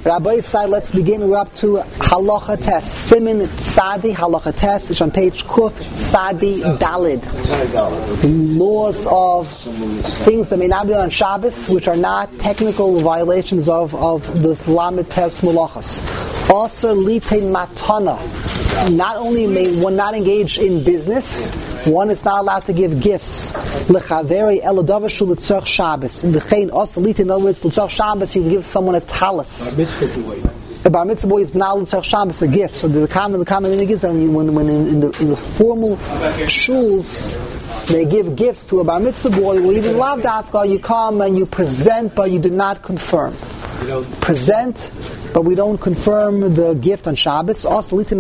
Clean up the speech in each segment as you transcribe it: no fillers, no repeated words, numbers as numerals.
Rabbi side, let's begin. We're up to Halacha Tes. Simin Tzadi, Halacha Tes. It's on page Kuf Tzadi Dalid. Laws of things that may not be on Shabbos, which are not technical violations of the Lamed Tes Mulachas. Also, Lite Matana. Not only may one not engage in business, one is not allowed to give gifts. Lechaveri eladavishu l'tzorch Shabbos. In the chain also lite, in other words, l'tzorch Shabbos, you can give someone a talis. A bar mitzvah boy is not l'tzorch Shabbos, a gift. So the common thing is that when in the formal shuls, they give gifts to a bar mitzvah boy, or even lav dafka, you come and you present, but you do not confirm. Present, but we don't confirm the gift on Shabbos. Therefore, what is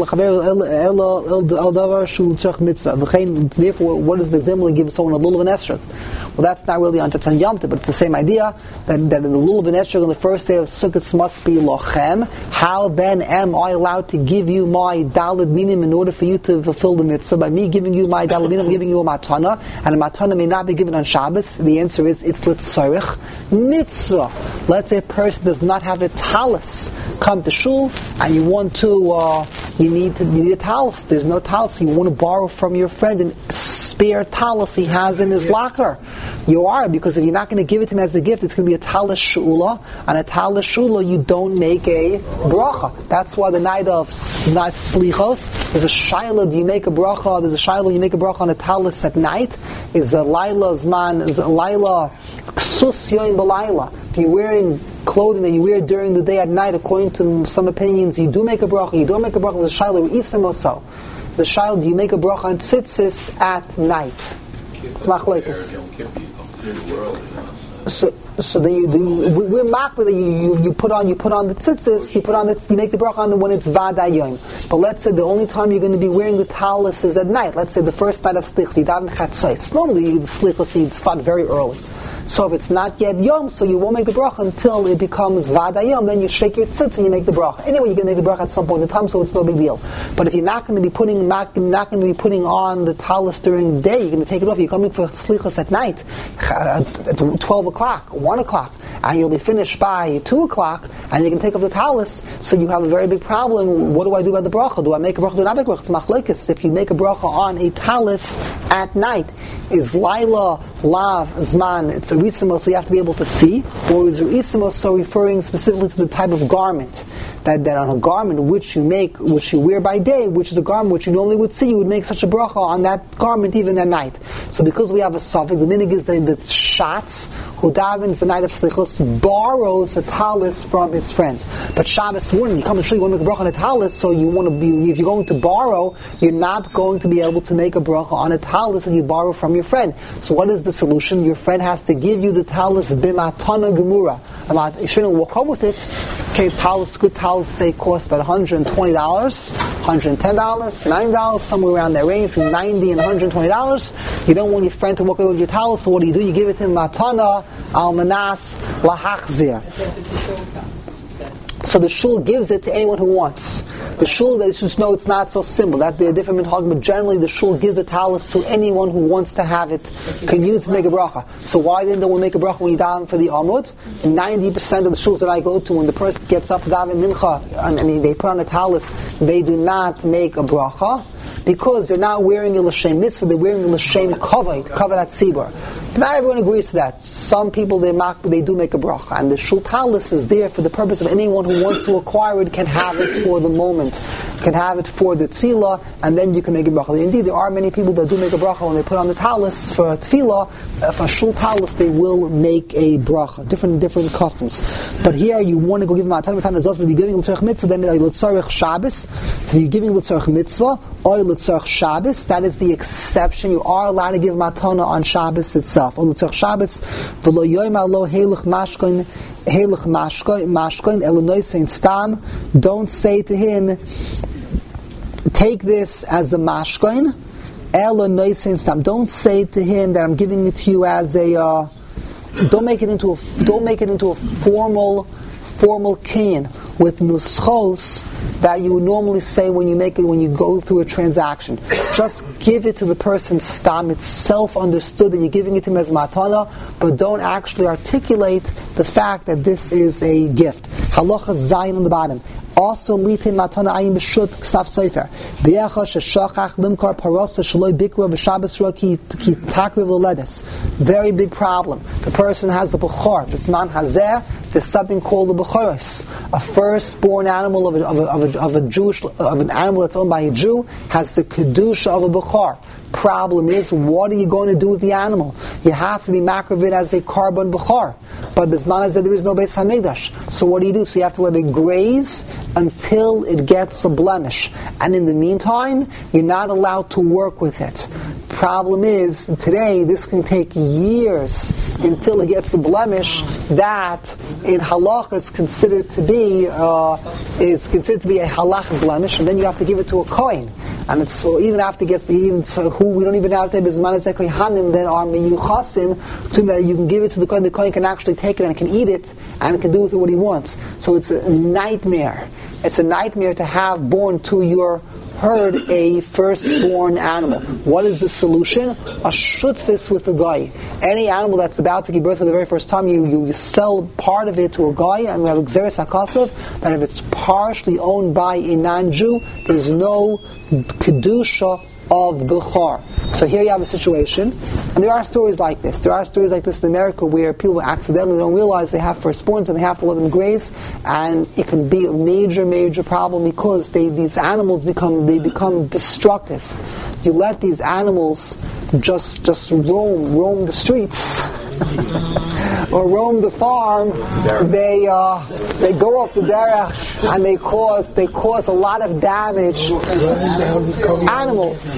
the example to give someone a lulav and esrog? Well, that's not really on Tatan Yom Tov, but it's the same idea that in the lulav and esrog on the first day of Sukkot must be lochem. How then am I allowed to give you my daled minim in order for you to fulfill the mitzvah? By me giving you my daled minim, I'm giving you a matana, and a matana may not be given on Shabbos. The answer is it's l'tzorich mitzvah. Let's say a person does not have a talis. Come to shul and you want to you need a talis. There's no talis. You want to borrow from your friend a spare talis he has in his locker. You are, because if you're not going to give it to him as a gift, it's going to be a talis shula, and a talis shula you don't make a bracha. That's why the night of night slichos is a shaila. Do you make a bracha? There's a shaila. You make a bracha on a talis at night. Is a laila zman? Is a laila ksus yoim b'laila? If you're wearing clothing that you wear during the day at night, according to some opinions, you do make a bracha. You don't make a bracha. There's a shaila isim also. The shaila, do you make a bracha on tzitzis at night? It's machlekes. So then we're makbid that you put on the tzitzis, you make the bracha on the when it's vadayim. But let's say the only time you're going to be wearing the talis is at night. Let's say the first night of slichos, you daven chatzos. Normally the slichos you start very early. So if it's not yet yom, so you won't make the bracha until it becomes vadayom. Then you shake your tzitz and you make the bracha. Anyway, you're going to make the bracha at some point in time, so it's no big deal. But if you're not going to be putting on the talis during the day, you're going to take it off. You're coming for slichos at night at 12 o'clock, 1 o'clock, and you'll be finished by 2 o'clock, and you can take off the talis. So you have a very big problem. What do I do about the bracha? Do I make a bracha? Do I not make a bracha? It's machlekes. If you make a bracha on a talis at night, is laila, lav, zman, it's a risimo, so you have to be able to see, or is risimo so referring specifically to the type of garment that on a garment which you wear by day, which is a garment which you normally would see, you would make such a bracha on that garment even at night. So because we have a suffix, the minig is that the shatz who davens the night of slichos borrows a talis from his friend. But Shabbos morning, you come to shul, you want to make a bracha on a talis, so you want to be, if you're going to borrow, you're not going to be able to make a bracha on a talis and you borrow from your friend. So what is the solution? Your friend has to give you the talis b'matana gemura. You shouldn't walk home with it. Okay, good talis, they cost about $120, $110, $9, somewhere around that range, between $90 and $120. You don't want your friend to walk away with your talis, so what do? You give it to him matana al manas lahachzir. So the shul gives it to anyone who wants. The shul, they just know it's not so simple. That they're different minhag, but generally the shul gives a talis to anyone who wants to have it, can use it to make a bracha. So why didn't we make a bracha when you daven for the Amud? 90% of the shuls that I go to, when the person gets up to daven mincha and they put on a talis, they do not make a bracha, because they're not wearing a l'shem mitzvah, they're wearing a l'shem kavod at tzibur. But not everyone agrees to that. Some people, they do make a bracha. And the shul talis is there for the purpose of anyone who wants to acquire it can have it for the moment, can have it for the tefillah, and then you can make a bracha. Indeed, there are many people that do make a bracha when they put on the talis for tefillah. For shul talis, they will make a bracha. Different customs. But here, you want to go give them a time of time as well. If you're giving l'tzorech mitzvah, then l'tzorech Shabbos. If you're giving l'tzorech mitzvah, or l'tzorech Shabbos, that is the exception. You are allowed to give matana on Shabbos itself. Or l'tzorech Shabbos, v'lo yoyma lo heilach mashkoin, elonoisein stam. Don't say to him, take this as a mashkoin, elonoisein stam. Don't say to him that I'm giving it to you as a. Don't make it into a formal kinyan. with nuschos that you would normally say when you go through a transaction. Just give it to the person stam. It's self-understood that you're giving it to him as matana, but don't actually articulate the fact that this is a gift. Halacha zayin on the bottom. Also, litin matana ayin b'shut ksaf sofer. B'yecha sheshachach limkar parosa shaloi bikra v'shabes ra ki takriv l'ledes. Very big problem. The person has a bechor. B'sman hazeh, there's something called a bechoros. A firstborn animal of an animal that's owned by a Jew has the kedusha of a bechor. Problem is, what are you going to do with the animal? You have to be makriv it as a carbon bechor. But Bisman said there is no Beis Hamikdash. So what do? So you have to let it graze until it gets a blemish. And in the meantime, you're not allowed to work with it. Problem is, today, this can take years until it gets a blemish that in halach is considered to be a halach blemish, and then you have to give it to a kohen. And it's so even after it gets who we don't even have to Bisman as kohanim that are miyuchasim to that you can give it to the kohen. The kohen can actually take it and can eat it and can do with it what he wants. So it's a nightmare. It's a nightmare to have born to your herd a firstborn animal. What is the solution? A shutfis with a guy. Any animal that's about to give birth for the very first time, you sell part of it to a guy, and we have Xeris HaKasav, that if it's partially owned by a non-Jew, there's no kedusha of Bechor. So here you have a situation, and there are stories like this. There are stories like this in America where people accidentally don't realize they have firstborns and they have to let them graze, and it can be a major, major problem because these animals become destructive. You let these animals just roam the streets or roam the farm. They go off the derech and they cause a lot of damage. Animals.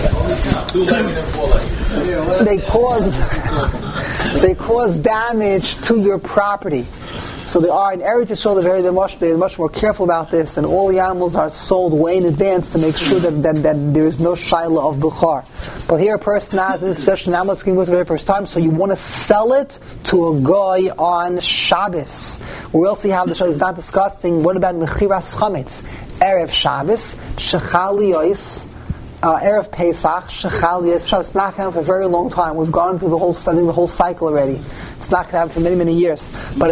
They cause damage to your property. So they are in Eretz Yisrael. They're much more careful about this, and all the animals are sold way in advance to make sure that there is no shaila of bukhar. But here a person has in this possession an animal that's going to go for the very first time, so you want to sell it to a guy on Shabbos. We also have the Shabbos is not discussing what about mechiras chametz, erev Shabbos, shechal yois. Erev Pesach, Shechal Yis. It's not going to happen for a very long time. We've gone through the whole cycle already. It's not going to happen for many, many years. But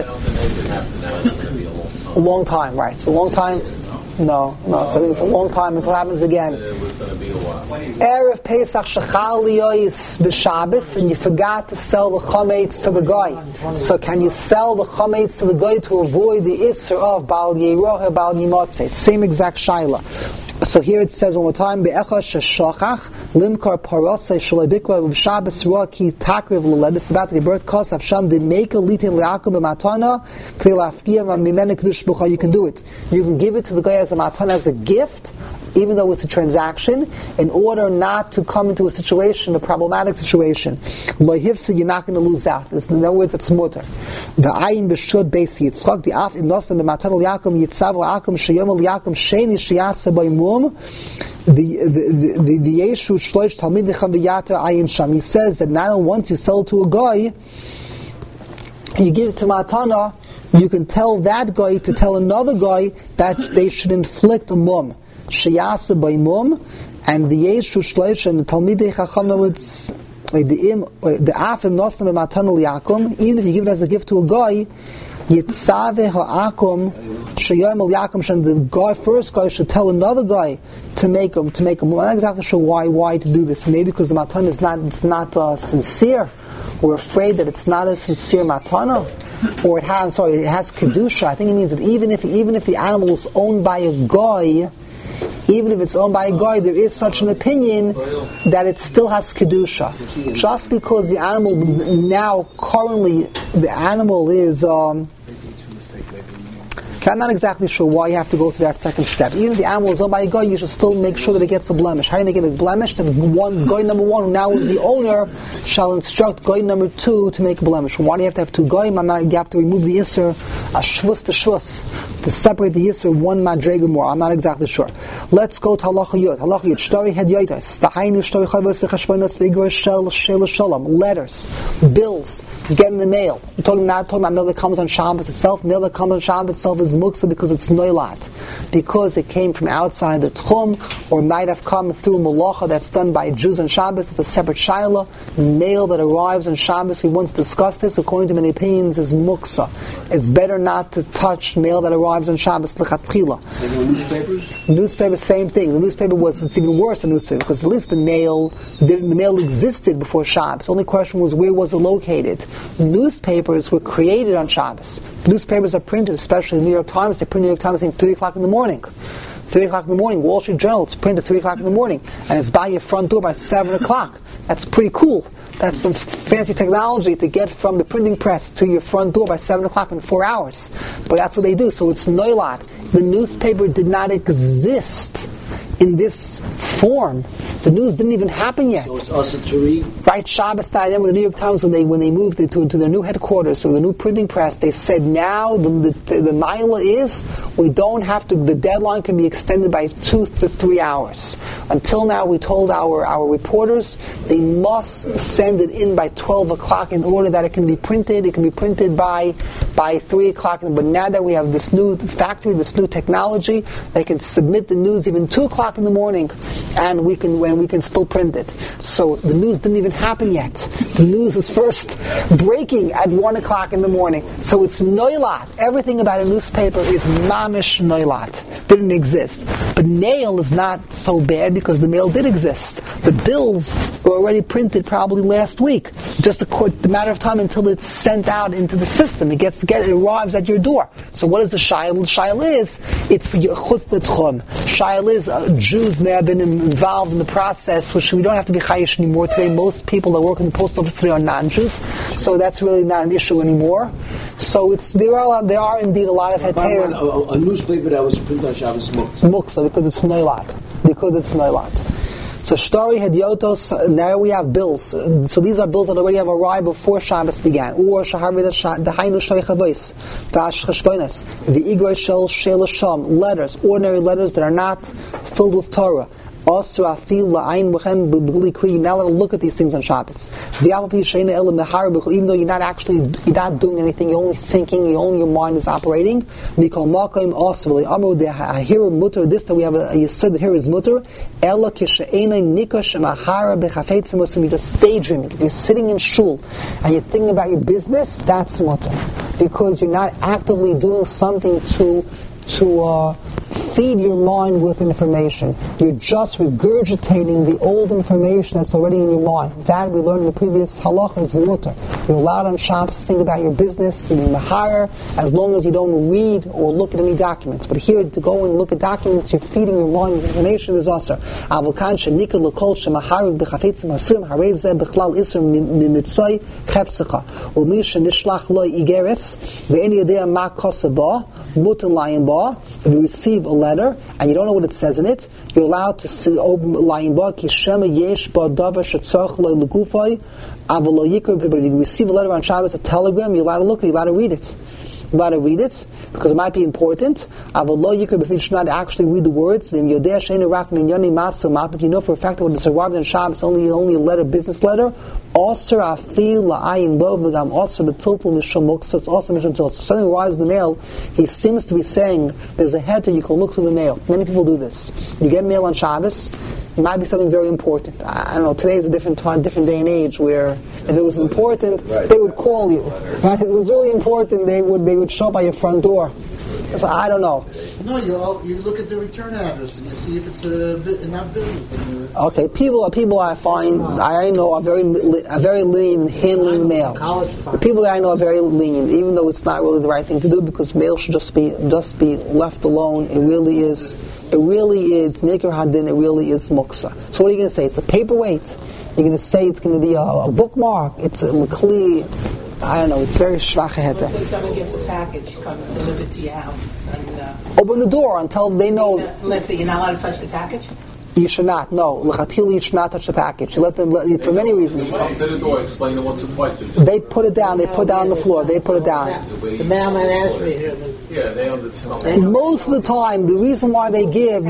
a long time, right? It's a long time. No. So I think it's a long time until it happens again. Erev Pesach Shechal Yis b'Shabbos, and you forgot to sell the chametz to the guy. So can you sell the chametz to the guy to avoid the isser of Baal Yeroch, Baal Yimotzeh? Same exact shaila. So here it says one more time, Be'echa sheshachach limkar parasai shalai bikra v'shabes ra ki takriv l'led. It's about to give birth. Kos avsham demeika litin le'akum b'matana k'li la'afgiyah v'mimene kedush bucha. You can do it. You can give it to the guy as a matana, as a gift, even though it's a transaction, in order not to come into a situation, a problematic situation. Lo'hivsu, you're not going to lose out. In other words, it's mutter. V'ayin b'shud beis yitzchak di'af im nosam b'matana li'akum yitzav li'akum sheyom li'akum sheni sheyasa b'imum the Yeshu Shloish Talmidichem v'Yata Ayin Sham. He says that now once you sell to a guy, you give it to Matana, you can tell that guy to tell another guy that they should inflict a mum. Sheyasa by mum, and the Yeshu Shloish and the Talmidei Chacham, the Afim Nosam Matana Liakum, even if you give it as a gift to a guy, Yitzave ha'akum sheyom el yakum, and the first guy should tell another guy to make him. I'm not exactly sure why to do this. Maybe because the matan is not sincere. We're afraid that it's not a sincere matana, or it has kedusha. I think it means that even if the animal is owned by a guy, even if it's owned by a guy, there is such an opinion that it still has kedusha. Just because the animal now currently the animal is. I'm not exactly sure why you have to go through that second step. Even if the animal is owned by a guy, you should still make sure that it gets a blemish. How do you make it a blemish? That guy number one, who now is the owner, shall instruct guy number two to make a blemish. Why do you have to have two guy? You have to remove the yisr, a shvus to shvus, to separate the yisr one madrega more. I'm not exactly sure. Let's go to Halacha Yud. Halacha Yud. Shtori had yoitos. Tahainu shtori chavos v'chashbonos v'igor shel shalom. Letters, bills, you get in the mail. We're not talking about mail that comes on Shabbos itself. Mail that comes on Shabbos itself is muksa because it's noilat. Because it came from outside the tchum, or might have come through malacha that's done by Jews on Shabbos. It's a separate shaila. Mail that arrives on Shabbos, we once discussed this, according to many opinions, is muksa. It's better not to touch mail that arrives on Shabbos l'chatchila. Same with newspapers? Newspaper, same thing. The newspaper it's even worse than newspaper, because at least the mail existed before Shabbos. The only question was, where was it located? Newspapers were created on Shabbos. Newspapers are printed, especially the New York Times. They print New York Times, I think, 3 o'clock in the morning. 3 o'clock in the morning. Wall Street Journal, it's printed 3 o'clock in the morning. And it's by your front door by 7 o'clock. That's pretty cool. That's some fancy technology to get from the printing press to your front door by 7 o'clock in 4 hours. But that's what they do. So it's noilat. The newspaper did not exist in this form. The news didn't even happen yet. So it's also to read? Right, Shabbos time, with the New York Times, when they moved it to their new headquarters, so the new printing press, they said now the maila is, we don't have to, the deadline can be extended by 2 to 3 hours. Until now, we told our reporters, they must send it in by 12 o'clock in order that it can be printed. It can be printed by 3 o'clock. But now that we have this new factory, this new technology, they can submit the news even 2 o'clock in the morning, and we can still print it. So the news didn't even happen yet. The news is first breaking at 1 o'clock in the morning. So it's noilat. Everything about a newspaper is mamish noilat. Didn't exist. But mail is not so bad because the mail did exist. The bills were already printed probably last week. Just a matter of time until it's sent out into the system. It arrives at your door. So what is the shayla? The shayla is, it's chutz l'tchum. Shayla is Jews may have been involved in the process, which we don't have to be chayish anymore today. Most people that work in the post office today are non-Jews, so that's really not an issue anymore. So there are indeed a lot of heter. A newspaper that was printed on Shabbos is muksa. Muksa, because it's noilat. So shtori hediotos, now we have bills. So these are bills that already have arrived before Shabbos began. Or shaharvi dahainu shtori chavos, dash cheshbonos, the igor shel sham, letters, ordinary letters that are not filled with Torah. Also, you're not allowed to look at these things on Shabbos. Even though you're not doing anything, you're only thinking, your mind is operating. Also, this that we have you said that here is mutter. You're just daydreaming. If you're sitting in shul and you're thinking about your business, that's mutter. Because you're not actively doing something to feed your mind with information. You're just regurgitating the old information that's already in your mind. That we learned in the previous halacha is mutter. You're allowed on Shabbos to think about your business, to be mahar, as long as you don't read or look at any documents. But here, to go and look at documents, you're feeding your mind with information is also. Avokan shenika l'kol shemahar b'chafetzim hasurim harei zeh b'chlal isur mimitzoy chefzecha u'mi shenishlach lo igeres ve'en yodea ma koseh mutter layin ba. If you receive a letter and you don't know what it says in it, you're allowed to see layin ba ki shema yesh ba davar shetzarch lo legufay avlo yikra. But if you receive a letter on Shabbos, a telegram, you're allowed to look at it, you're allowed to read it. You're allowed to read it because it might be important. Avlo yikra, but if you should not actually read the words, then yodea sheinu rak minyoni masu mat. If you know for a fact that when it's arrived on Shabbos, only a letter, business letter. Also, afil la'ayin bo v'gam also betiltul mishum muksa. It's also mishum tiltul. So something arrives in the mail. He seems to be saying there's a heter, you can look through the mail. Many people do this. You get mail on Shabbos. It might be something very important. I don't know. Today is a different time, different day and age where if it was important, they would call you. Right? If it was really important, they would show up by your front door. So I don't know. No, you look at the return address and you see if it's not business. Okay, people I find I know are very lenient in handling the mail. The people that I know are very lenient, even though it's not really the right thing to do because mail should just be left alone. It really is Meker Hadin. It really is muksa. So what are you going to say? It's a paperweight. You're going to say it's going to be a bookmark. It's a makli. I don't know, it's very shvach heta. Let's say someone gets a package, comes delivered to your house, and open the door until they know. Let's say you're not allowed to touch the package? You should not. No, l'chatchila you should not touch the package. You let them for many reasons. Come to the door, explain it once or twice. They put it down. They put it down on the floor. They put it down. The mailman asked me here. Yeah, they understand. Most of the time, the reason why they give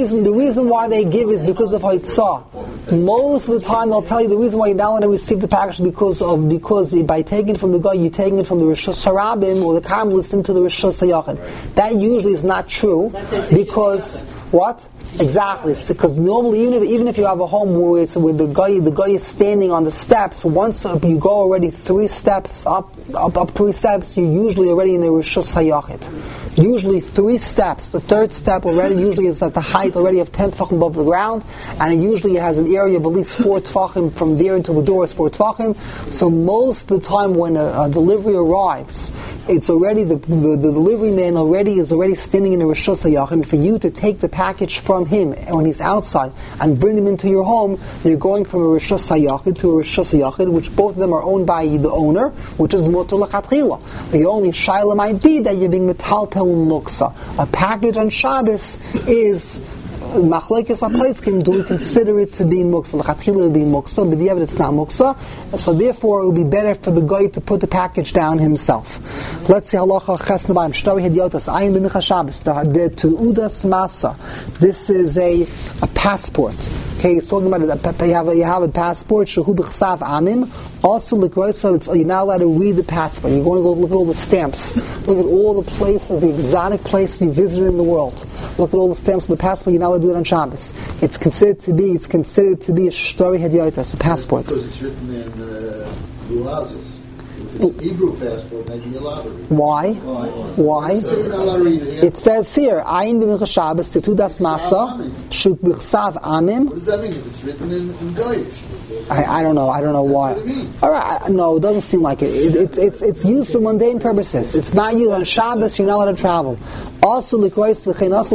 is because of haitzah. Most of the time, they'll tell you the reason why you're not allowed to receive the package because by taking it from the guy, you're taking it from the Rishus Harabim or the Carmelists into the Rishus Hayachid. That usually is not true because what? Exactly, because normally even if you have a home where the guy is standing on the steps, once you go already 3 steps up 3 steps, you're usually already in the Rishus Hayachid. Usually 3 steps. The 3rd step already usually is at the height already of 10 tefachim above the ground, and it usually has an area of at least 4 tefachim from there until the door is 4 tefachim. So most of the time when a delivery arrives, it's already the delivery man is already standing in the Rishus Hayachid, and for you to take the package from him when he's outside and bring it into your home, you're going from a Rishus Hayachid to a Rishus Hayachid, which both of them are owned by the owner, which is mutar l'chatchila. The only shaila might be that you're being metaltel muksa. A package on Shabbos is machlekes hapaiskim. Do we consider it to be muksa? L'chatchila it would be muksa, but the evidence it's not muksa. So therefore, it would be better for the guy to put the package down himself. Let's see halacha ches nabayim. Shtori hedyotas ayin b'mincha Shabbos. The tu'udas masa. This is a passport. Okay, he's talking about it. You have a passport. Shehu b'chsav amim. Also, you're not allowed to read the passport. You're going to go look at all the stamps. Look at all the places, the exotic places you visited in the world. Look at all the stamps of the passport. You're not allowed to do it on Shabbos. It's considered to be a shtori hedyotas, a passport. Because it's written in Luazis. If it's Hebrew passport, maybe you're allowed to read it. Why? It says here, Ayin b'mincha Shabbos, tetudas masa, shuk b'chsav amim. What does that mean if it's written in Goyish? I don't know why. All right, no, it doesn't seem like it. It's used for mundane purposes. It's not used on Shabbos. You're not allowed to travel. Also, it's also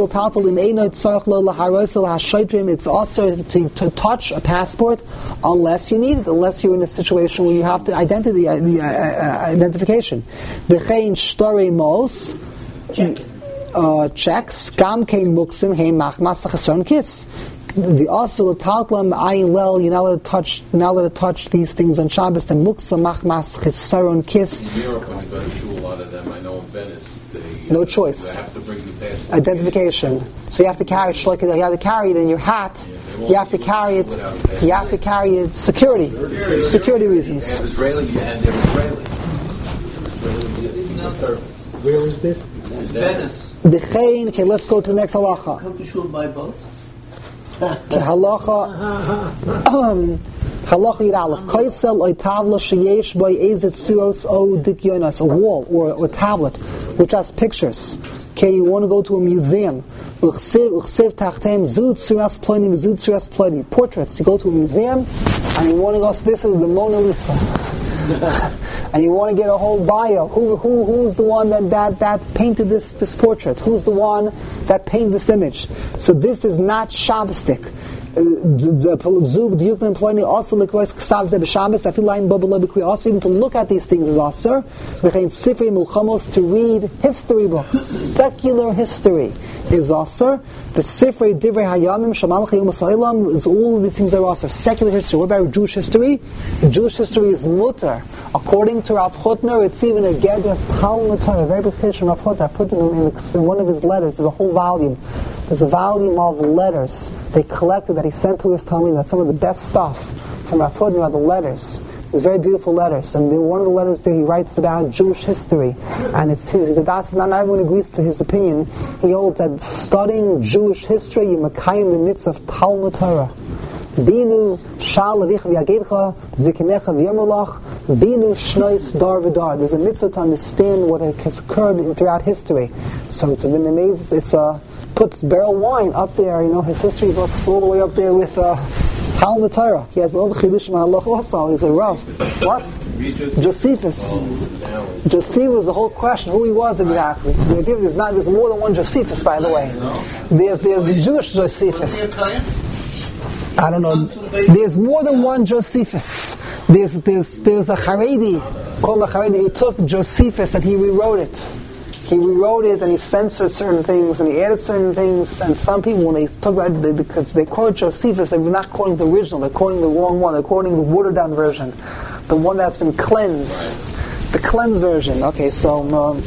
to touch a passport unless you need it, unless you're in a situation where you have to identification. Checks. The also talklam ayin lel, you're not allowed to touch these things on Shabbos. The muksa machmas chisaron kiss. In Europe, when you go to shul, a lot of them, I know in Venice, no choice. They have to bring the passport. Identification. So you have to carry it. You have to carry it in your hat. You have to carry it. You have to carry it. Security reasons. Israeli and they're Israeli. Secret Service. Where is this? Venice. Okay, let's go to the next halacha. Come to shul by boat. Halacha Yud Aleph. Kaisel oy tavla sheyesh by ezet suos o dikyonos, a wall or a tablet which has pictures. Okay, you want to go to a museum. Uchsiv tachtem zut suras ploni zut suras ploni. Portraits. You go to a museum and you want to go. So this is the Mona Lisa. And you want to get a whole bio. Who's the one that painted this portrait? Who's the one that painted this image? So this is not Shabbosdik. Also even to look at these things is also to read history books. Secular history is also the Sifrei Divrei Hayamim Shamalach Yom Ha'olam. All of these things are also secular history. What about Jewish history? Jewish history is mutar. According to Rav Chutner, it's even a Gedra Talmud Torah, a very big picture of Rav Chutner. I put it in one of his letters. There's a whole volume. There's a volume of letters they collected that he sent to his Talmud. That's some of the best stuff from Rav Chutner are the letters. There's very beautiful letters, and one of the letters there he writes about Jewish history, and it's that's not everyone agrees to his opinion. He holds that studying Jewish history, you makayim the mitzvah of Talmud Torah. Binu shal levich v'yagedcha ziknecha v'yermolach binu shnois dar v'dar. There's a mitzvah to understand what has occurred throughout history. So it's been amazing. Puts barrel wine up there. His history books all the way up there with Talmud Torah. He has all the chidushim halach also. He's a Rav. What? Josephus. Josephus, the whole question who he was exactly. There's more than one Josephus, by the way. There's the Jewish Josephus. I don't know. There's more than one Josephus. There's a Haredi called the Haredi who took Josephus and he rewrote it. he rewrote it and he censored certain things and he added certain things. And some people, when they talk about it, they quote Josephus, they're not quoting the original. They're quoting the wrong one. They're quoting the watered down version, the one that's been cleansed. The cleansed version. Okay, so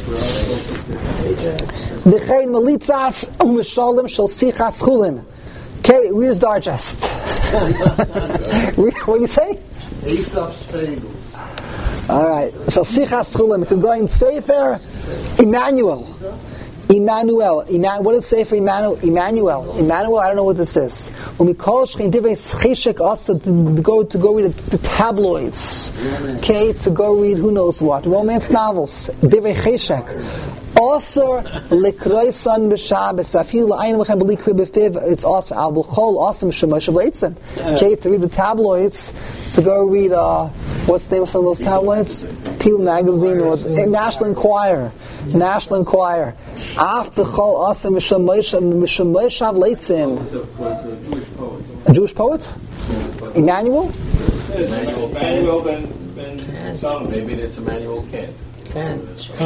V'chein melitzas u'mishalim shel sichas chulin. Okay, Reader's Digest. What do you say? Aesop's Fables. All right. So sichas chulin could go in Sefer Emmanuel. What does Sefer Emmanuel? Emmanuel. I don't know what this is. When we call shchein divrei cheshek also to go read the tabloids. Okay, to go read who knows what romance novels. Divrei cheshek. Also, likroisan b'Shabbos. Afil la'ayin v'chem b'li kri b'fiv. It's also al b'chol. Also m'shemosh v'leitzim. Okay, to read the tabloids. To go read what's the name of some of those tabloids? Peel magazine or National Enquirer. National Enquirer. Af b'chol also m'shemosh v'leitzim. A Jewish poet? Emmanuel? Emmanuel Ben. Maybe it's Emmanuel Kant. Kant. He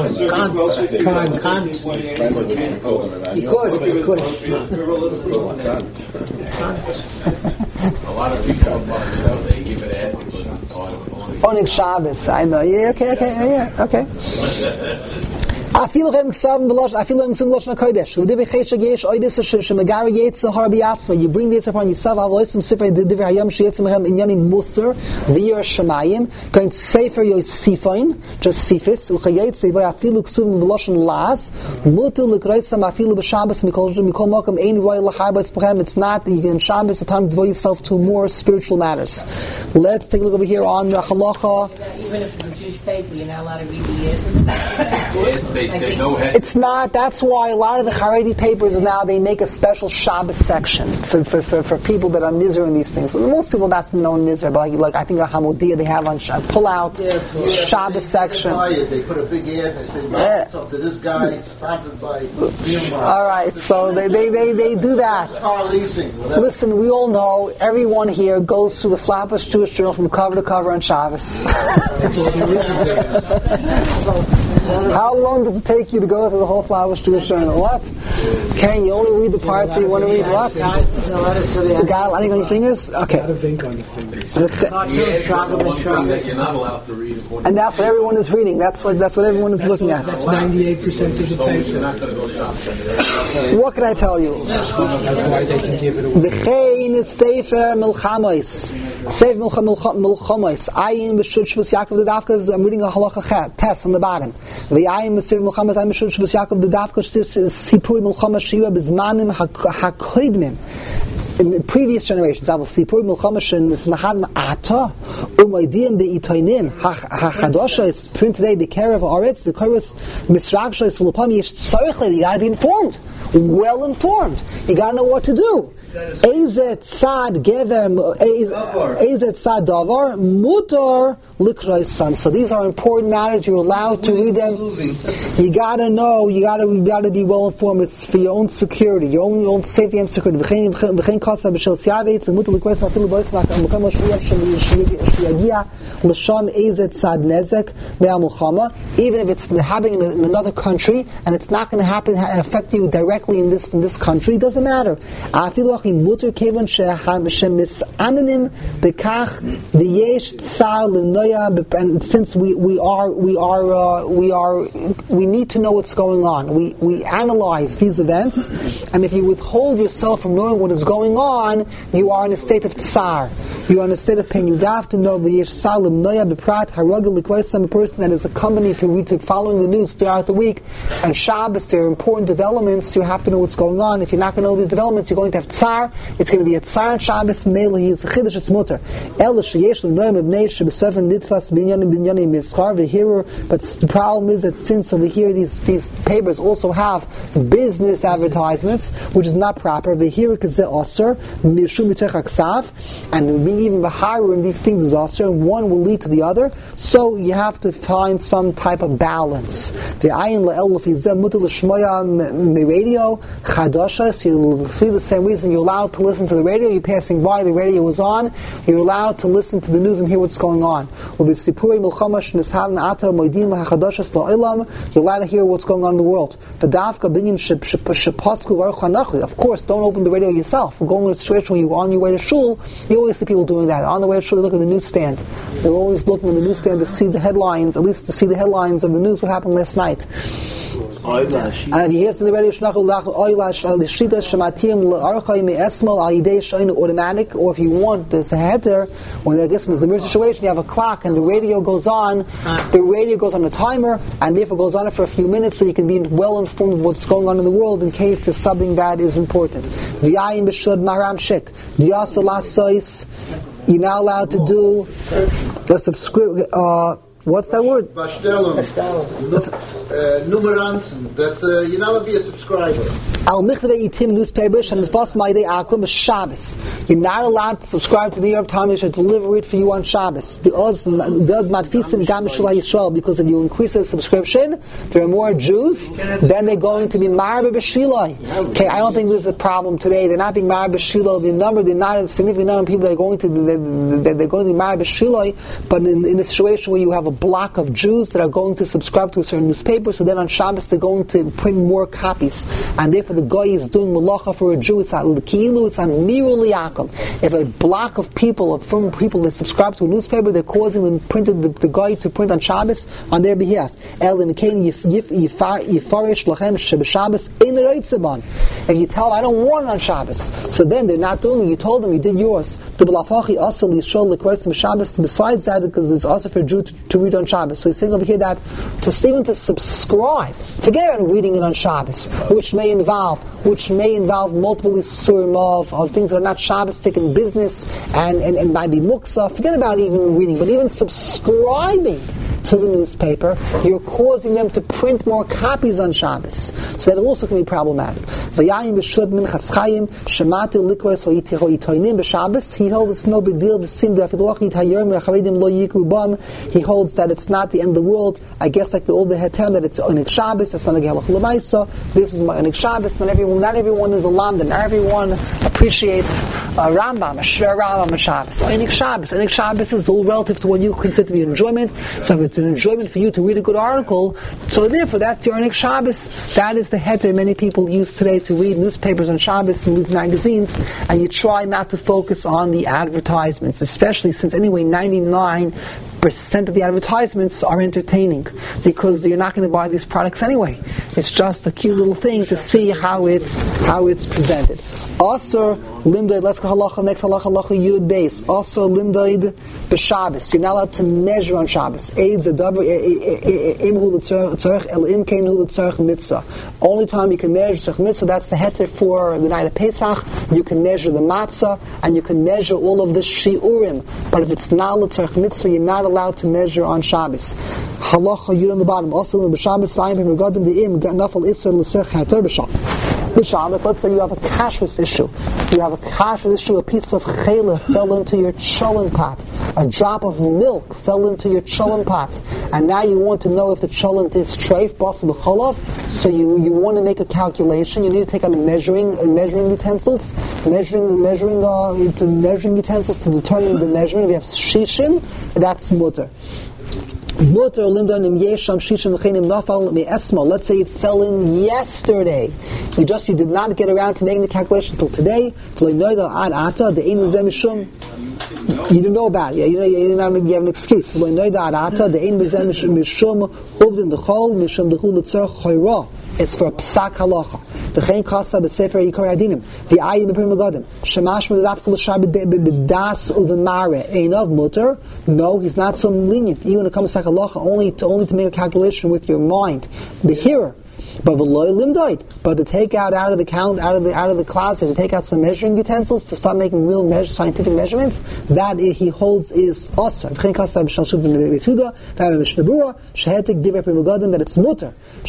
could. A lot of people on March, they give it ad because it's on Shabbos. I know. Yeah. Okay. Afil ksav b'lashon hakodesh. V'divrei cheshek yesh oidis shemegar yetzer har b'yatzma. You bring the yetzer upon yourself. Avoisim sefer divrei hayam sheyetzer mehem inyanim musar v'yer shemayim. Going to sefer yosifain, just sifis. Uchayetzer v'ay afilu ksav b'lashon las. Mutu l'kroisam afilu b'Shabbos mikol makom ein roy l'harbas b'chem. It's not you can Shabbos a time to devote yourself to more spiritual matters. Let's take a look over here on the halacha. Even if it's a Jewish paper, you're not allowed to read the years in the back. It's not. That's why a lot of the Haredi papers now they make a special Shabbos section for people that are Nizar in these things. So most people that's known Nizar, but like I think a Hamodia they have on pull out Shabbos section. They put a big ad. They say, "Talk to this guy, sponsored by." All right, so they do that. Car leasing. Whatever. Listen, we all know everyone here goes through the Flatbush Jewish Journal from cover to cover on Shabbos. How long does it take you to go through the whole Flatbush Jewish Journal? What? Can you only read the parts you want to read? What? The guy lining on your fingers? Okay. Got a vink on the fingers. You're not allowed to read. And that's what everyone is reading. That's what everyone is looking at. That's 98% of the paper. You're not going to go shopping. What can I tell you? That's why they can give it away. V'chein is Sefer Milchamos. Sefer Milchamos. Ayin b'shut shvus Yaakov the Dafka. I'm reading a halacha test on the bottom. The Ayin b'Sefer Milchamos. Ayin b'shut shvus Yaakov the Dafka. Sipur Milchamos Shira b'zmanim hakoidmim. In the previous generations, I will see Purim Milchamos and Znahad Ma'ata Umaydim Be'itoinim HaChadosha is printed today B'Kerev Aretz B'Koros Misraksha is Fulupam Yesh Tzorich. You got to be informed, well informed. You got to know what to do. Eizet Tzad Gever Eizet Tzad Davar Mutar Likroisam. So these are important matters. You're allowed to read them. You got to know. You got to be well informed. It's for your own security, your own safety and security. V'chein kasa b'shel siyavetz mutar likroisam afilu bois ma'amakam shiyagia l'sham eizet Tzad nezek me'al mulchama. Even if it's happening in another country and it's not going to affect you directly in this country, it doesn't matter. Mutar kevan shemis'ananim bekach v'yesh tsar l'noya. And since we need to know what's going on. We analyze these events, and if you withhold yourself from knowing what is going on, you are in a state of tsar. You are in a state of pain. You have to know v'yesh tsar l'noya beprat haragel l'kroisam, a person that is accompanied to following the news throughout the week. And Shabbos, there are important developments. You have to know what's going on. If you're not going to know these developments, you're going to have tsar. It's going to be a tsar on Shabbos. Mele, he is a chiddush. It's mutar. El sheyesh l'noyim ibnei shebesefen nitfas binyanim mischar v'hirer. But the problem is that since over here these papers also have business advertisements, which is not proper. V'hirer kazeh aser mishum mitech aksav, and being even b'haru in these things is aser, and one will lead to the other. So you have to find some type of balance. The ayin la'el l'fizeh mutar l'shmoya radio chadasha. So you'll feel the same reason you're allowed to listen to the radio. You're passing by, the radio is on. You're allowed to listen to the news and hear what's going on. You're allowed to hear what's going on in the world. Of course, don't open the radio yourself. We're going to a situation where you're on your way to shul, you always see people doing that. On the way to shul, they look at the newsstand. They're always looking at the newsstand to see the headlines, at least to see the headlines of the news, what happened last night. And if he hears in the radio, automatic, or if you want, there's a header, when I guess in the mirror situation, you have a clock and the radio goes on a timer, and therefore goes on it for a few minutes, so you can be well informed of what's going on in the world in case there's something that is important. You're not allowed to do the subscribe. What's that word? Bastelum. Numeranzen. That's you're not allowed to be a subscriber. Al Michvei Itim newspapers and Nefas Ma'idei Akum Shabbos. You're not allowed to subscribe to the New York Times. They should deliver it for you on Shabbos. Does Matfisim Gam Shulai Yisrael, because if you increase the subscription, there are more Jews. Then they're going to be Marbe B'Shilai. Okay, I don't think this is a problem today. They're not being Marbe B'Shilai. They're not a significant number of people that are going to be Marbe B'Shilai. But in a situation where you have a block of Jews that are going to subscribe to a certain newspaper, so then on Shabbos they're going to print more copies, and therefore the guy is doing malacha for a Jew. It's a ki'ilu, it's a miru liyakum. If a block of people, from people that subscribe to a newspaper, they're causing the guy to print on Shabbos on their behalf. If you tell them, I don't want it on Shabbos, so then they're not doing it. You told them, you did yours. Besides that, because it's also for a Jew to read on Shabbos. So he's saying over here that even to subscribe, forget about reading it on Shabbos, which may involve multiple isurim of things that are not Shabbos-tic in business and might be muksa. Forget about even reading, but even subscribing to the newspaper, you're causing them to print more copies on Shabbos. So that also can be problematic. He holds it's no big deal. He holds that it's not the end of the world. I guess like the older heter that it's Onik Shabbos, that's not a Gehalach L'maisa. This is my Onik Shabbos. Not everyone is a Lamda. Not everyone appreciates Rambam, a Shver Rambam, a Shabbos. Onik Shabbos is all relative to what you consider to be enjoyment. So if it's an enjoyment for you to read a good article, so therefore that's your Onik Shabbos. That is the heter many people use today to read newspapers on Shabbos and read magazines, and you try not to focus on the advertisements, especially since anyway 99% of the advertisements are entertaining, because you're not going to buy these products anyway. It's just a cute little thing to see how it's presented. Also, limdaid. Let's go halacha next. Halacha yud beis. Also, limdaid b'Shabbos. You're not allowed to measure on Shabbos. Only time you can measure tzarech mitzvah. That's the heter for the night of Pesach. You can measure the matzah and you can measure all of the shiurim. But if it's not tzarech mitzvah, you're not allowed to measure on Shabbos. Halacha yud on the bottom. Also, b'Shabbos let's say you have a kashrus issue. A piece of challah fell into your cholent pot. A drop of milk fell into your cholent pot. And now you want to know if the cholent is treif, basa b'cholov. So you want to make a calculation. You need to take out measuring utensils to determine the measurement. If you have shishim, that's mutter. Let's say it fell in yesterday. You did not get around to making the calculation until today. You didn't know about it. You have an excuse. It's for psak halacha. The chayin kasa b'sefer yikar adinim. The ayin b'prim megadim. Shemash medafkul l'shar b'das uv'mare. Einav mutter. No, he's not so lenient. Even when it comes to psak halacha, only to make a calculation with your mind. The hearer. But to take out of the closet, to take out some measuring utensils, to start making real scientific measurements, that he holds is osar. That it's mutter.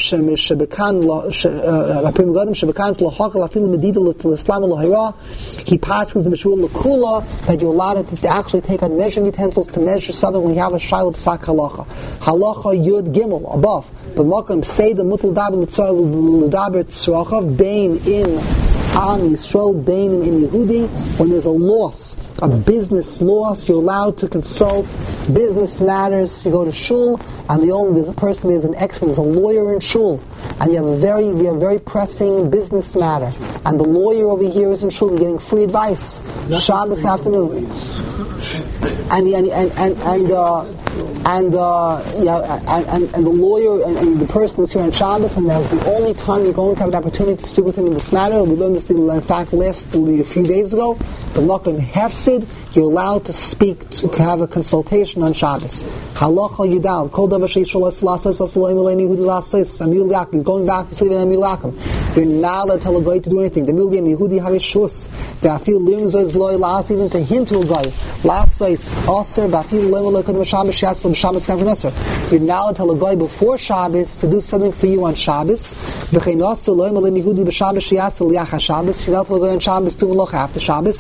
He passes the mishul l'kula that you're allowed to actually take out measuring utensils to measure something when you have a shaila psak halacha. Halacha yud gimel above. The makam say the mutal daber l'daber tzrachav bein in Am Yisrael Beinim in Yehudi. When there's a loss, a business loss, you're allowed to consult business matters. You go to shul, and there's an expert, there's a lawyer in shul, and you have a very pressing business matter, and the lawyer over here is in shul, you're getting free advice. Shabbos afternoon. And the lawyer and the person is here on Shabbos, and that's the only time you're going to have an opportunity to speak with him in this matter. We learned this in fact a few days ago. The Makom Hefsid, you're allowed to speak, to have a consultation on Shabbos. Halacha Yudal, Kol Davar Sheisholos Lasos Asloim Eleni Yehudi Lasos Amil Yakim, going back to Slivan Amil Yakim. You're not allowed to tell a guy to do anything. The Mildi and Yehudi Havishus, the Afil Limzo is loy last, even to hint to a guy. Lasos Aser, Vafil Limzo Kodem Shabbos Shiasel Shabbos Kavneser. You're not allowed to tell a guy before Shabbos to do something for you on Shabbos. V'chein Aser Loim Eleni Yehudi b'Shabbos Shiasel Yacha Shabbos. You're not allowed to tell a guy on Shabbos to Melocha after Shabbos.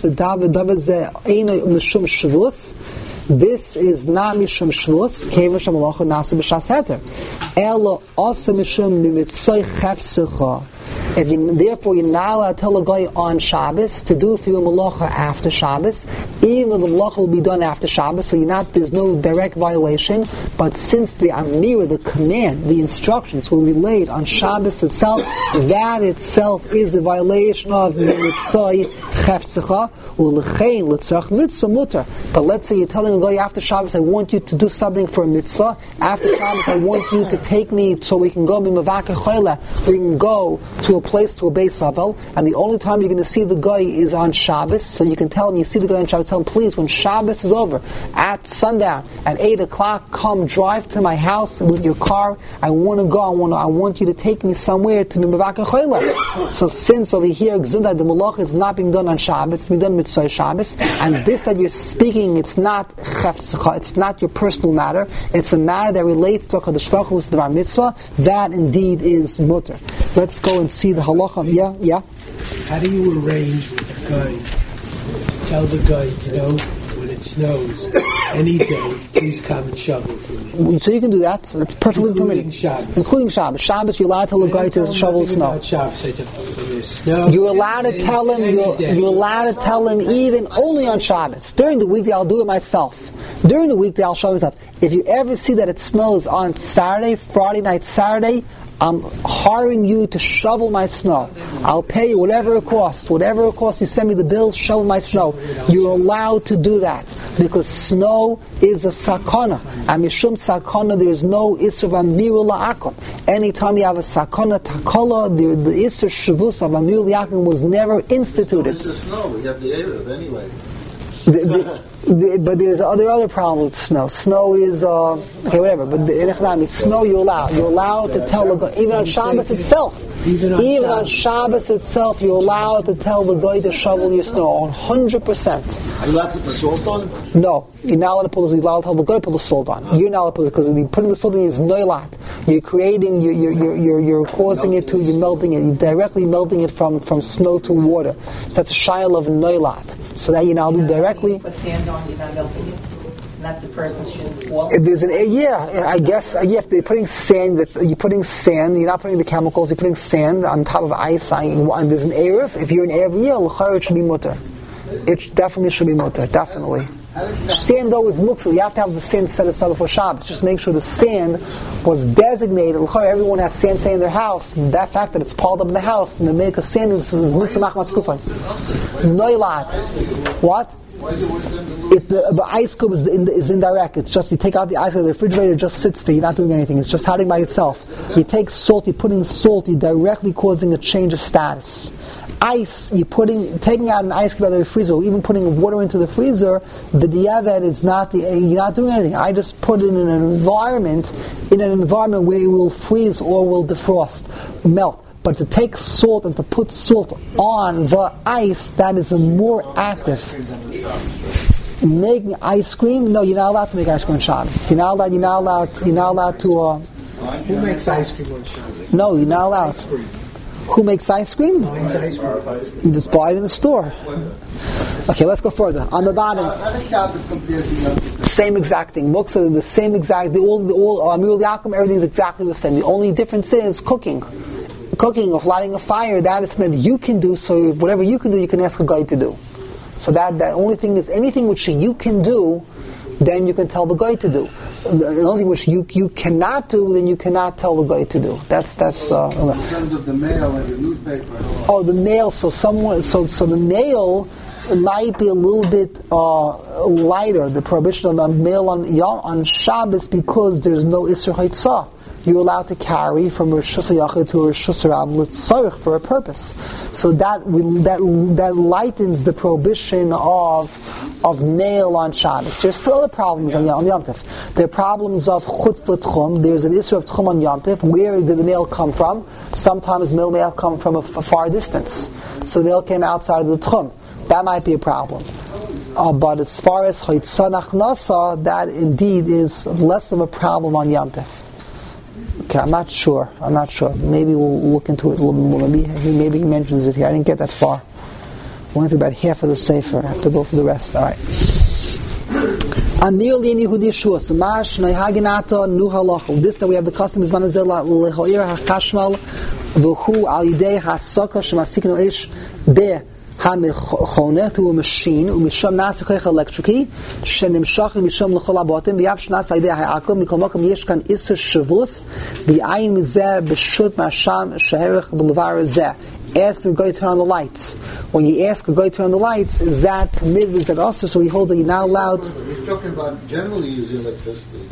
This is not Mishum Shvus, Keva Shamalacha Nasa B'Shas Heter. Elo Asa Mishum Mimitzoi Chefsecha. Therefore, you're not allowed to tell a guy on Shabbos to do for you a malacha after Shabbos, even though the malacha will be done after Shabbos, so there's no direct violation. But since the Amira, the command, the instructions were relayed on Shabbos itself, that itself is a violation of Mitzvah Chefzecha U'Lechein L'Tzarech Mitzvah Mutar. But let's say you're telling a guy after Shabbos, I want you to do something for a mitzvah. After Shabbos, I want you to take me so we can go Mimavaka Choyle. We can go to a place, to a Beis Avel, and the only time you're going to see the guy is on Shabbos, so you can tell him, you see the guy on Shabbos, tell him, please, when Shabbos is over, at sundown, at 8 o'clock, come drive to my house with your car. I want to go, I want you to take me somewhere to Mimavaka Choyle. So since over here, the Malach is not being done on Shabbos, it's being done Mitzvah Shabbos, and this that you're speaking, it's not Chefzecha, it's not your personal matter, it's a matter that relates to HaKadosh Baruch Hu's Dvar Mitzvah, that indeed is mutter. Let's go and see the halacha. Yeah. How do you arrange with a guy? Tell the guy, when it snows, any day, please come and shovel for me. So you can do that. So that's perfectly permitted. Including Shabbos. Shabbos, you're allowed to tell a guy to shovel snow. You're allowed to tell him. You're allowed to tell him even only on Shabbos. During the weekday, I'll do it myself. During the weekday, I'll show myself. If you ever see that it snows on Saturday, Friday night, Saturday, I'm hiring you to shovel my snow. I'll pay you whatever it costs. Whatever it costs, you send me the bill, shovel my snow. You're allowed to do that because snow is a sakana. And mishum sakana, there is no isur v'amiru la'akum. Anytime you have a sakana takala, the isur shavus of amiru la'akum was never instituted. It's the snow. We have the Erev anyway. But there's other problem with snow. Snow is okay, whatever. But in snow you're allowed to tell the guy, even on Shabbos itself. Even on Shabbos itself, you're allowed to tell the guy to shovel your snow 100%. Are you allowed to put the salt on? No, you're not allowed to put. You're allowed to tell the guy to put the salt on. You're not allowed to put it because you're putting the salt in is noilat. You're creating. You're causing it to. You're melting it. You're directly melting it from snow to water. So that's a shayla of noilat. So that you're now do directly. Put sand on, you're not melting it. Not the person shouldn't fall. If there's I guess if they're putting sand, you're putting sand. You're not putting the chemicals. You're putting sand on top of ice, and there's an erev. If you're an erev, it should be mutter. It definitely should be mutter. Definitely. Sand though is muktzah. You have to have the sand set aside before Shabbos. Just make sure the sand was designated. Everyone has sand in their house. That fact that it's piled up in the house and make a sand is muktzah machmas kufan. Noilat. What? The ice cube is indirect. It's just you take out the ice cube, the refrigerator just sits there. You're not doing anything. It's just hiding by itself. You take salt. You're putting salt. You're directly causing a change of status. Ice, taking out an ice cube out of the freezer, or even putting water into the freezer, the that it's not you're not doing anything. I just put it in an environment where it will freeze or will defrost, melt. But to take salt and to put salt on the ice, that is a more active. Making ice cream? No, you're not allowed to make ice cream on Shabbos. You're not allowed to. Who makes ice cream on Shabbos? No, you're not allowed. Who makes ice cream? Ice cream. You just buy it in the store. Okay, let's go further. On the bottom, same exact thing. Muktzah, the same exact. All Amirul Yakum, everything's exactly the same. The only difference is cooking. cooking or lighting a fire, that is something that you can do, so whatever you can do, you can ask a guy to do. So that only thing is, anything which you can do, then you can tell the guy to do. The only thing which you cannot do, then you cannot tell the guy to do. That's In terms of the mail and the newspaper. Oh, the mail. So the mail might be a little bit lighter. The prohibition on mail on Shabbos, because there's no Isser Haitzah. You're allowed to carry from a Rishus HaYachid to a Rishus HaRab L'tzorich for a purpose. So that lightens the prohibition of mail on Shabbos. There's still other problems on Yom Tov. There are problems of Chutz L'Tchum. There's an issue of Tchum on Yom Tov. Where did the mail come from? Sometimes mail may have come from a far distance. So the mail came outside of the Tchum. That might be a problem. But as far as Chaitzah Nachnasa, that indeed is less of a problem on Yom Tov. Okay, I'm not sure. Maybe we'll look into it a little more. Maybe he mentions it here. I didn't get that far. I went through about half of the Sefer. I have to go through the rest. All right. This that we have the custom is manazela lehoira hachashmal v'hu al yidei hasaka shemasikinu ish be hamechoneh to a machine umisham nas koich electrici shenimshach misham lechol abotim v'yav shnas al yidei ha'akom mikol makom yesh kan iser shavus v'ayin mizeh b'shut masham sheherich b'levar zeh. Ask a guy to turn on the lights. When you ask a guy to turn on the lights, is that permitted? Is that also? So he holds that you're not allowed. He's talking about generally using electricity.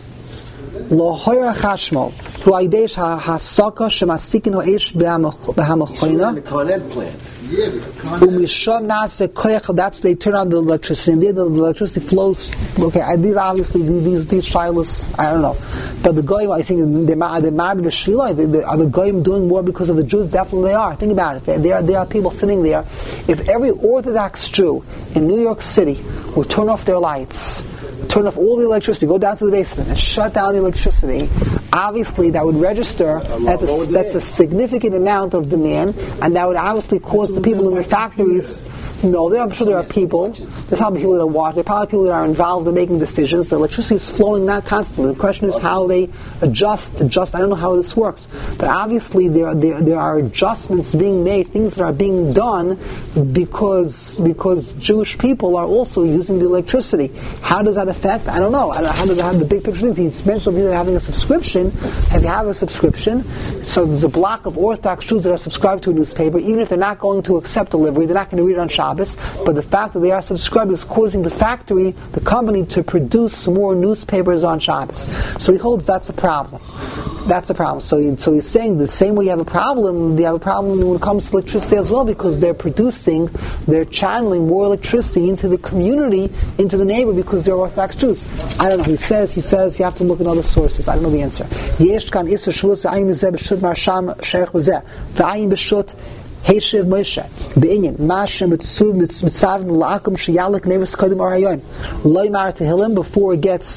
Lo hoyer chashmal. Hu aidesh hasaka shemasikin ho'esh b'hamachoyna. The Con Ed plant. Yeah, the Umisham nase koyach. That's they turn on the electricity. And the electricity flows. Okay, these obviously these shilas. I don't know, but the goyim, I think they're mad b'shila. Are the goyim doing more because of the Jews? Definitely they are. Think about it. There are people sitting there. If every Orthodox Jew in New York City would turn off their lights, turn off all the electricity, go down to the basement and shut down the electricity, obviously that would register that's a significant amount of demand, and that would obviously cause the people in the factories. No, I'm sure there are people. There's probably people that watch. There are probably people that are involved in making decisions. The electricity is flowing not constantly. The question is how they adjust. I don't know how this works, but obviously there are adjustments being made, things that are being done because Jewish people are also using the electricity. How does that affect? I don't know. How does that have the big picture things? He mentioned that having a subscription. If you have a subscription, so there's a block of Orthodox Jews that are subscribed to a newspaper. Even if they're not going to accept delivery, they're not going to read it on Shabbos. But the fact that they are subscribed is causing the factory, the company, to produce more newspapers on Shabbos. So he holds that's a problem. That's a problem. So he's saying the same way you have a problem when it comes to electricity as well, because they're channeling more electricity into the community, into the neighbor, because they're Orthodox Jews. I don't know. He says you have to look at other sources. I don't know the answer. Yesh kan iser shvus v'ayin mizeh b'shut marsham sheich b'zeh v'ayin b'shut Heishiv Moshe Be'inyan Mashem Mitzuv Mitzavim La'akum Sheyalek Nevis Kodim Arayim Loymar Tehillim before it gets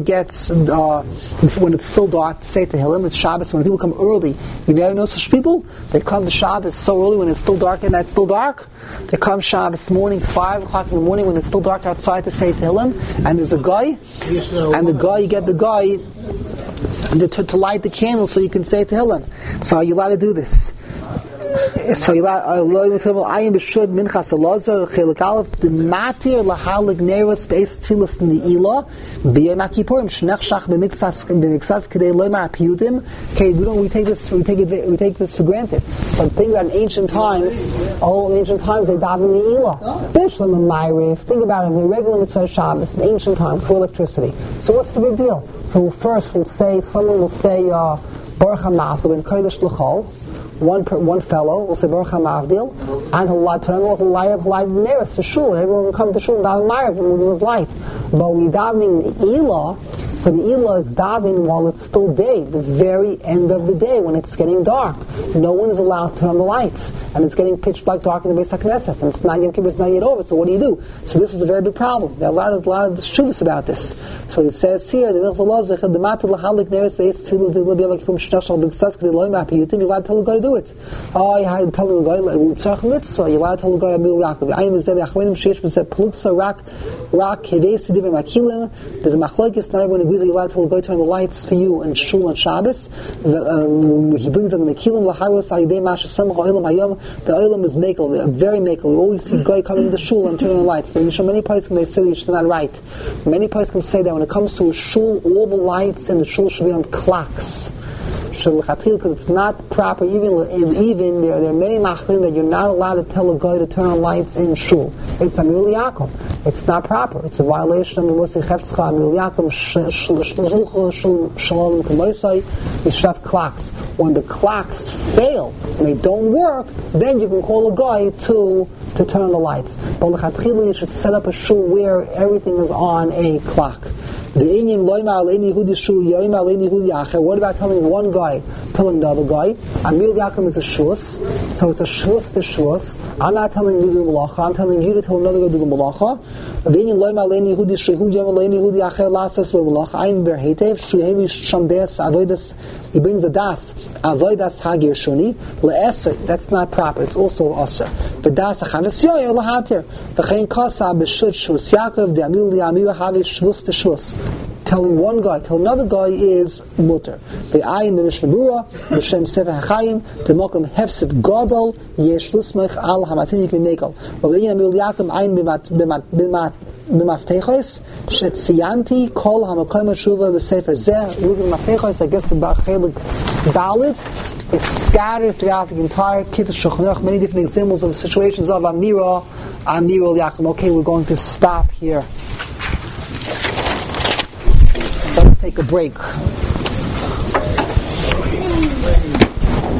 when it's still dark to say Tehillim. It's Shabbos. When people come early, you never know such people. They come to Shabbos so early when it's still dark and it's still dark. They come Shabbos morning 5 o'clock in the morning when it's still dark outside to say Tehillim. And there's a guy, and you get the guy to light the candle so you can say Tehillim. So are you allowed to do this? So you ayin b'shud minchas alazar chelik aleph the matir lahalig neros beis tzilas neila b'yom ha'kippurim shnech shach b'mixas kedei loymar piyudim. Okay, we take this for granted. But think about in ancient times, they daven neila. Bishlam and Ma'ariv. Think about it. The regular mitzvah Shabbos in ancient times before electricity. So what's the big deal? So first someone will say Baruch HaMavdil and Kodesh L'chol. One fellow will say Baruch HaMavdil, and he'll light nearest for shul. Everyone will come to shul and daven Ma'ariv when it was light. But when you're davening the Elah, so the Elah is davening while it's still day, the very end of the day when it's getting dark. No one is allowed to turn on the lights, and it's getting pitch black dark in the Beis HaKnesset, and it's not Yom Kippur, it's not yet over. So what do you do? So this is a very big problem. There are a lot of shuvas about this. So it says here, the Milch Lazar, the Matul Lahalik Neres Beis Tzilu the Yom Kippur Shnashal B'Gsas Kedei Loymar Piyutim. You're allowed to tell the guy to do it. Oh, you had to tell the guy Tzarch Mitzvah. You're allowed to tell the guy Amil Yaakov. I am Zeb Achronim Sheish B'Zeb Pluksa Rak Hevei Sidivim Akilim. There's a machlokes. Not everyone reason you're allowed to tell a guy to turn the lights for you and Shul and Shabbos, he brings them in the Kilim Laharos Ayidei Masha Samach Oilam Hayom. The Oilam is makel, very makel. We always see a guy coming to the Shul and turning the lights. But many places they say it's not right. Many places say that when it comes to a Shul, all the lights in the Shul should be on clocks. Because it's not proper. Even there are many machlim that you're not allowed to tell a guy to turn on lights in shul. It's Amir Yaakov. It's not proper. It's a violation of Moshe Cheftzcha Amir Yaakov Shalom Kamoisai. You should have clocks. When the clocks fail and they don't work, then you can call a guy to turn on the lights. But l'chatchila you should set up a shul where everything is on a clock. What about telling one guy, telling the other guy? Amir Yaakov is a shus, so it's a shus to shus. I'm not telling you to do malacha, I'm telling you to tell another guy to do malacha. He brings a das, avodas hagir shuni, le'eser, that's not proper, it's also aser. The das achavis yoyer lahatir, v'chein kasa b'shut shus Yaakov, the amir li'amir havish shus to shus. Telling one guy, tell another guy is mutter. The ayin b'mishnabura, b'shem sefer hachayim, the mokum hefset gadol, yesh lusmech al hamatim yikmi mekel. V'veyin amir li'akim ayin b'maftechos, shetziyanti kol hamakom hashuva b'sefer zeh, looking at maftechos, I guess the Chelik Dalit, it's scattered throughout the entire Kittah Shulchan Aruch, many different examples of situations of Amira Yaakov. Okay, we're going to stop here. Let's take a break.